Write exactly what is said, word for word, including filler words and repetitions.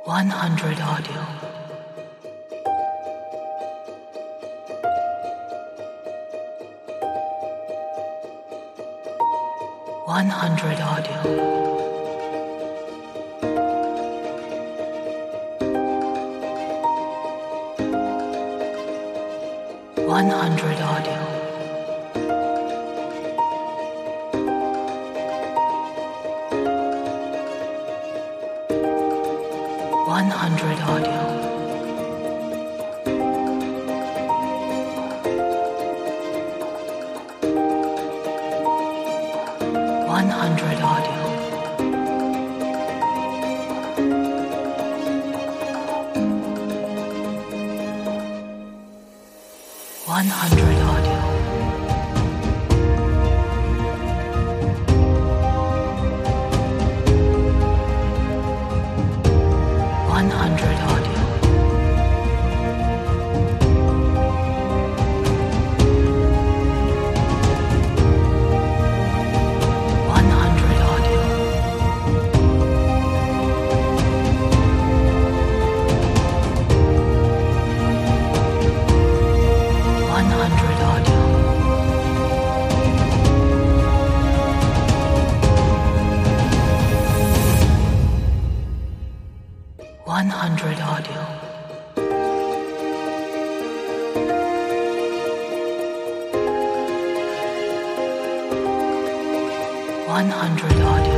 one hundred audio. one hundred audio. one hundred audio. one hundred audio. one hundred audio. one hundred audio. one hundred audio. one hundred audio. one hundred audio. one hundred audio. one hundred audio.